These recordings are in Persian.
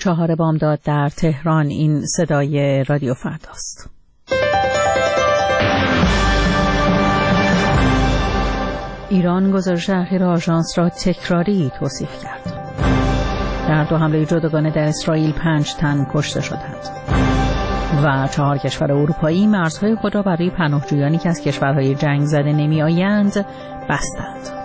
4 بامداد در تهران. این صدای رادیو فرداست. ایران گزارش اخیر آژانس را تکراری توصیف کرد. در 2 حمله جداگانه در اسرائیل 5 تن کشته شدند و 4 کشور اروپایی مرزهای خود را برای پناهجویانی که از کشورهای جنگ زده نمی آیند بستند.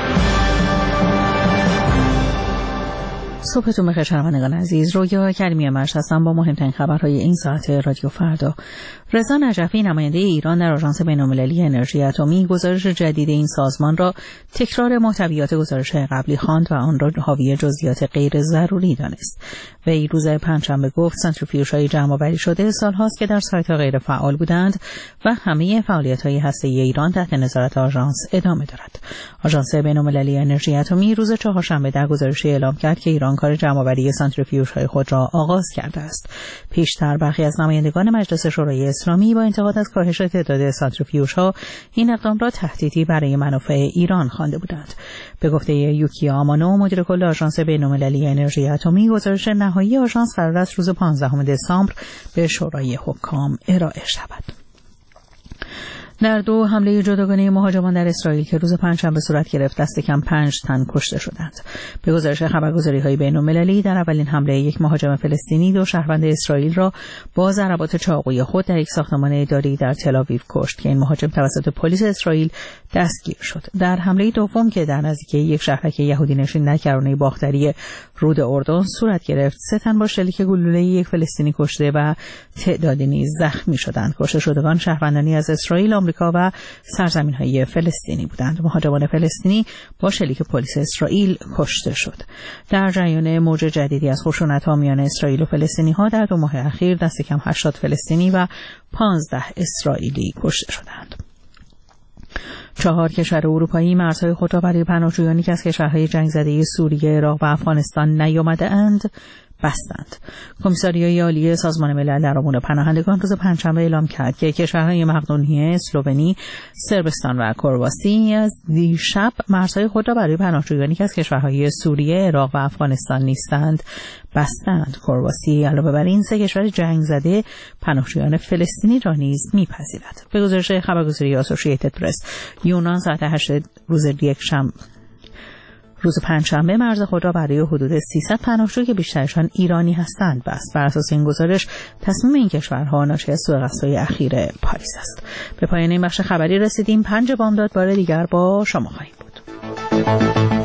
صبحتون بخیر شنوندگان عزیز. رویا کریمی مرش هستم با مهمترین خبرهای این ساعت رادیو فردا. رضا نجفی نماینده ایران در آژانس بین‌المللی انرژی اتمی گزارش جدید این سازمان را تکرار محتویات گزارش قبلی خواند و آن را حاوی جزئیات غیر ضروری دانست. وی روز پنجشنبه گفت سانتریفیوژهای جمع‌آوری شده سال‌هاست که در سایت‌ها غیر فعال بودند و همه فعالیت‌های هسته‌ای ایران تحت نظارت آژانس ادامه دارد. آژانس بین‌المللی انرژی اتمی روز چهارشنبه در گزارشی اعلام کرد که ایران کار جمع‌آوری سانتریفیوژهای خود را آغاز کرده است. پیشتر برخی از نمایندگان مجلس شورای اسلامی با انتقاد از کاهش تعداد سانتریفیوژها این اقدام را تهدیدی برای منافع ایران خوانده بودند. به گفته یوکیا آمانو مدیر کل آژانس بین‌المللی انرژی اتمی، گزارش نهایی آژانس قرار است روز 15 دسامبر به شورای حکام ارائه شود. در 2 حمله جداگانه مهاجمان در اسرائیل که روز پنجشنبه صورت گرفت دست کم 5 تن کشته شدند. به گزارش خبرگزاری‌های بین‌المللی در اولین حمله یک مهاجم فلسطینی 2 شهروند اسرائیل را با ضربات چاقوی خود در یک ساختمان اداری در تل‌آویو کشت که این مهاجم توسط پلیس اسرائیل دستگیر شد. در حمله دوم که در نزدیکی یک شهرک یهودی نشین در کرانه باختری رود اردن صورت گرفت 3 تن با شلیک گلوله یک فلسطینی کشته و تعدادی نیز زخمی شدند. کشته شدگان شهروندانی از اسرائیل، آمریکا و سرزمین‌های فلسطینی بودند. مهاجمان فلسطینی با شلیک پلیس اسرائیل کشته شد. در جریان موج جدیدی از خشونت‌ها میان اسرائیل و فلسطینی‌ها در 2 ماه اخیر دست کم 80 فلسطینی و 15 اسرائیلی کشته شدند. 4 کشور اروپایی مرزهای خود را برای پناهجویانی که از کشورهای جنگ زده سوریه، عراق و افغانستان نیامده‌اند بستند. کمیساریای عالی سازمان ملل در امور پناهندگان روز پنجشنبه اعلام کرد که کشورهای مقدونیه، اسلوونی، صربستان و کرواسی از دیشب مرزهای خود را برای پناهجویانی که از کشورهای سوریه، عراق و افغانستان نیستند بستند. کرواسی علاوه بر این 3 کشور جنگ زده پناهجویان فلسطینی را نیز می‌پذیرد. به گزارش خبرگزاری آسوشییتد پرس، یونان ساعت 8 روز پنجشنبه مرز خود را برای حدود 300 پناهجو که بیشترشان ایرانی هستند بست. بر اساس این گزارش تصمیم این کشورها ناشی از سوء قصدهای اخیر پاریس است. به پایان این بخش خبری رسیدیم. 5 بامداد بار دیگر با شما خواهیم بود.